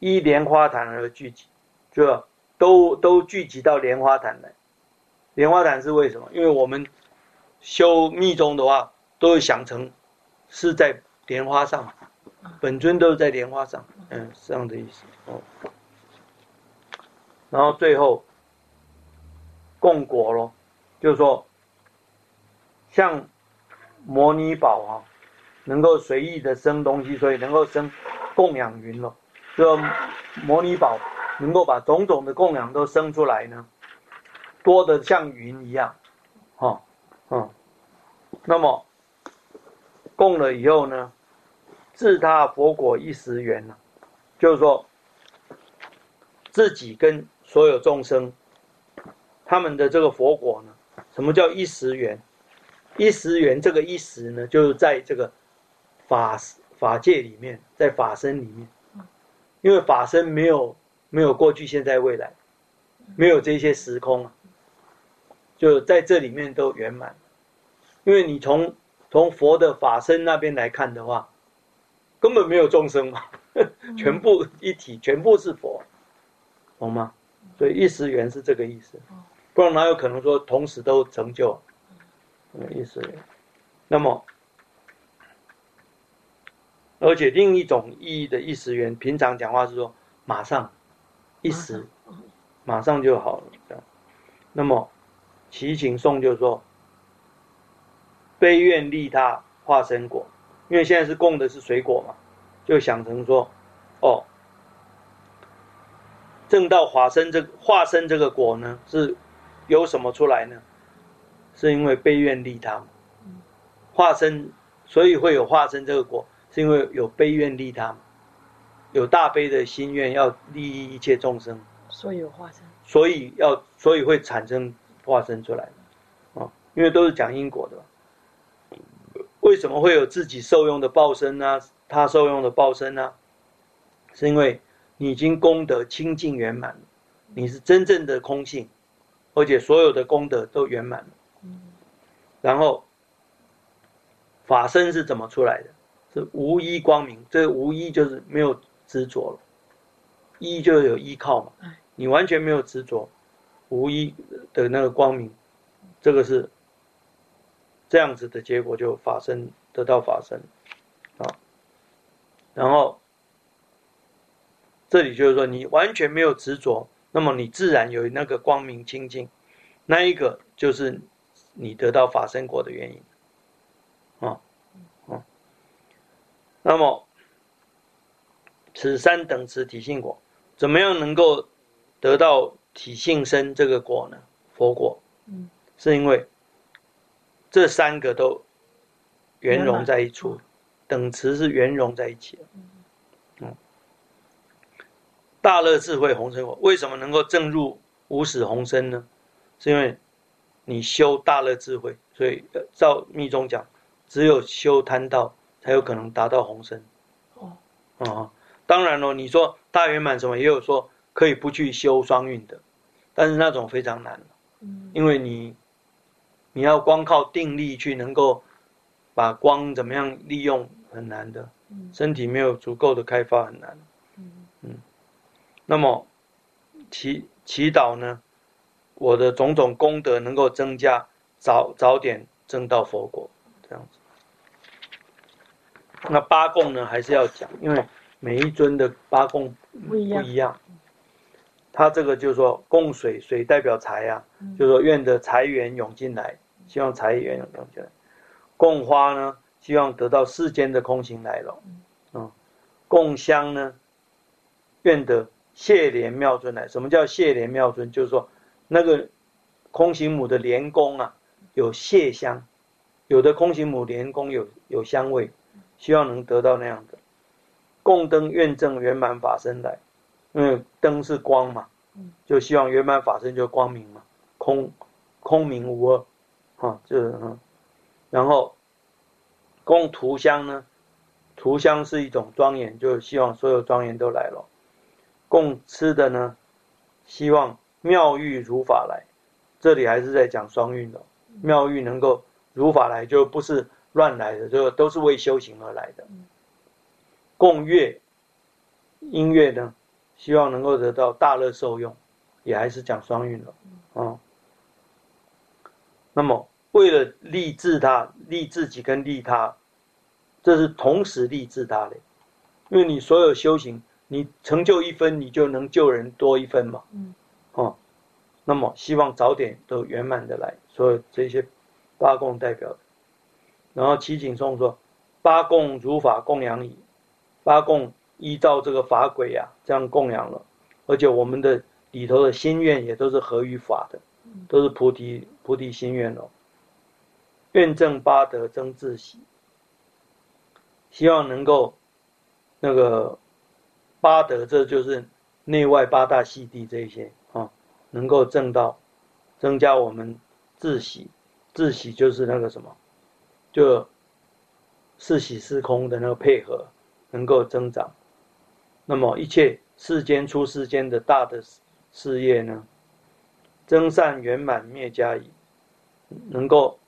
依莲花坛而聚集，就都聚集到莲花坛来。莲花坛是为什么？因为我们修密宗的话，都会想成是在莲花上，本尊都是在莲花上，是这样的意思。然后最后供果咯，就是说像摩尼宝能够随意的生东西，所以能够生供养云咯。就摩尼宝能够把种种的供养都生出来呢，多的像云一样，那么供了以后呢，自他佛果一时缘呢，就是说自己跟所有众生他们的这个佛果呢，什么叫一时缘？一时缘这个一时呢，就是在这个法界里面，在法身里面，因为法身没有过去、现在、未来，没有这些时空就在这里面都圆满。因为你从佛的法身那边来看的话，根本没有众生嘛，全部一体，全部是佛，懂吗？所以一时缘是这个意思，不然哪有可能说同时都成就？一时缘。那么，而且另一种意义的一时缘，平常讲话是说马上一时，马上就好了这样。那么祈请颂就是说，悲愿利他化身果，因为现在是供的是水果嘛，就想成说，正道化身这个果呢，是由什么出来呢？是因为悲愿利他，化身，所以会有化身这个果，是因为有悲愿利他，有大悲的心愿要利益一切众生， 所以有化身， 所以会产生化身出来因为都是讲因果的。为什么会有自己受用的报身啊，他受用的报身啊？是因为你已经功德清净圆满了，你是真正的空性，而且所有的功德都圆满了。然后法身是怎么出来的？是无依光明，这个无依就是没有执着了，依就有依靠嘛，你完全没有执着，无依的那个光明，这个是这样子的结果，就法身得到法身然后这里就是说你完全没有执着，那么你自然有那个光明清净，那一个就是你得到法身果的原因那么此三等持体性果，怎么样能够得到体性身这个果呢？佛果是因为这三个都圆融在一处，等持是圆融在一起的大乐智慧红尘果为什么能够证入无始红身呢？是因为你修大乐智慧，所以照密宗讲，只有修贪道才有可能达到红身当然你说大圆满什么也有说可以不去修双运的，但是那种非常难因为你要光靠定力去能够把光怎么样利用很难的，身体没有足够的开发很难那么祈祷呢，我的种种功德能够增加，早点证到佛果这样子。那八供呢还是要讲，因为每一尊的八供不一样他这个就是说供水，水代表财就是说愿得财源涌进来，希望财源涌进来。供花呢，希望得到世间的空行来了供香呢，愿得谢莲妙尊来。什么叫谢莲妙尊？就是说那个空行母的莲宫有谢香，有的空行母莲宫有香味，希望能得到那样的。供灯愿证圆满法身来，因为灯是光嘛，就希望圆满法身就光明嘛，空明无二然后供涂香呢，涂香是一种庄严，就希望所有庄严都来了。供吃的呢，希望妙欲如法来，这里还是在讲双运妙欲能够如法来，就不是乱来的，就都是为修行而来的。供乐，音乐呢， 希望能够得到大乐受用，也还是讲双运了啊。那么为了利自他、利自己跟利他，这是同时利自他的，因为你所有修行，你成就1分，你就能救人多1分嘛。那么希望早点都圆满的来，所有这些八供代表的。然后齐景颂说：八供如法供养矣。八供依照这个法轨啊，这样供养了，而且我们的里头的心愿也都是合于法的，都是菩提心愿哦。愿证八德增自喜，希望能够那个八德，这就是内外八大系地这一些啊，能够证到，增加我们自喜。自喜就是那个什么，就是喜是空的那个配合能够增长。那么一切世间出世间的大的事业呢，增善圆满灭加矣，能够